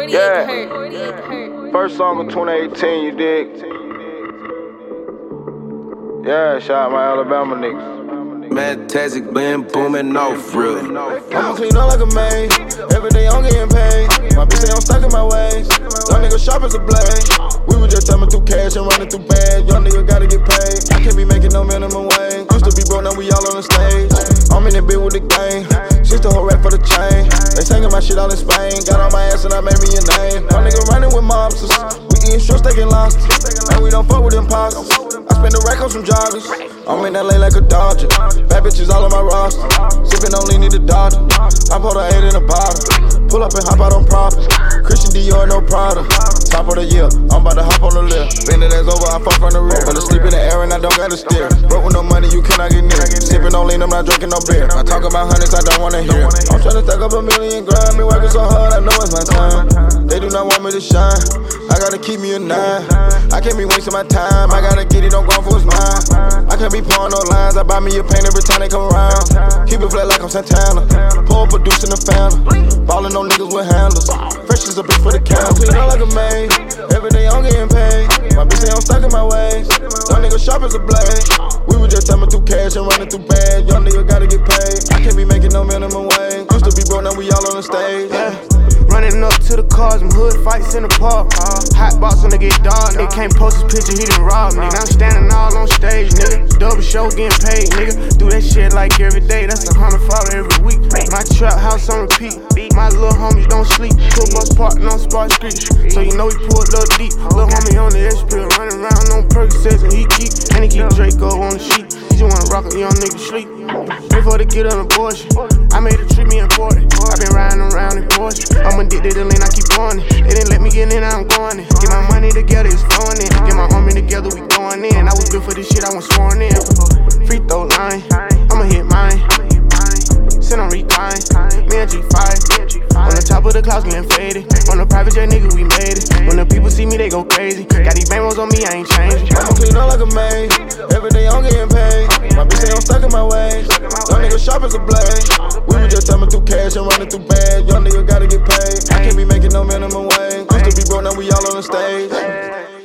Yeah. First song of 2018, you dig? Yeah, shout out my Alabama niggas. Fantastic been booming off real. I'ma clean up like a maid. Every day I'm getting paid. My bitch say I'm stuck in my ways. Young nigga sharp as a blade. We was just thumbing through cash and running through bags. Young nigga gotta get paid. I can't be making no minimum wage. Used to be broke, now we all on the stage. I'm in the bit with the gang. She's the whole rack for the chain. They singing my shit all in Spain. Got on my ass and I made me a name. Young nigga running with mobsters. We eating short steak and lobsters. And we don't fuck with imposters. I spend a rack on some joggers. I'm in LA like a Dodger. Bad bitches all on my roster. Sippin' only need a Dodger. I pour the 8 in a bottle. Pull up and hop out on profit. Christian Dior, no Prada. Top of the year, I'm about to hop on the lift. Bend it ass over, I fuck from the rear. Fell asleep in the air and I don't gotta steer. Broke with no money, you cannot get near. Sippin' on lean, I'm not drinking no beer. I talk about hundreds, I don't wanna hear. I'm tryna stack up a million grand. Been working so hard, I know it's my time. They do not want me to shine. I gotta keep me a 9. I can't be wasting my time. I gotta get it, don't go for it's mine. I can't be pouring no lines. I buy me a paint every time they come around. Keep it flat like I'm Santana. Pour producing the family. Ballin' on niggas with handlers. Fresh as a bitch for the camera. Clean up like a maid. Every day I'm getting paid. My bitch say I'm stuck in my ways. Young nigga sharp as a blade. We was just thumbing through cash and running through bags. Young nigga gotta get paid. I can't be making no minimum wage. Used to be broke, now we all on the stage. Yeah. Running up to the cars, them hood fights in the park. Hot box when they get dark, nigga can't post his picture, he done robbed me. Now I'm standing all on stage, nigga. Double show getting paid, nigga. Do that shit like every day, that's $100 every week. My trap house on repeat, my little homies don't sleep. Tour bus parking on Spark Street, so you know he pulled up deep. Little homie on the S-Pill, running around on Percocets and he keep Draco on the sheet. He just wanna rock a young nigga sleep. Before they get an abortion, I made her treat me important. I been riding around in Porsche. I'm addicted to lean, I keep on it. They didn't let me get in, now I'm going in. Get my money together, it's flowing in. Get my army together, we going in. I was built for this shit, I was sworn in. Free throw line, I'ma hit mine. Sit on recline, me and G5. On the top of the clouds, getting faded. On the private jet, nigga, we made it. When the people see me, they go crazy. Got these bangos on me, I ain't changing. I'ma clean up like a maid. Every day I'm getting paid. My bitch say I'm stuck in my ways. Young nigga sharp as a blade. We was just thumbing through cash and running through bags. Young nigga gotta get paid. I can't be making no minimum wage. Used to be broke, now we all on the stage.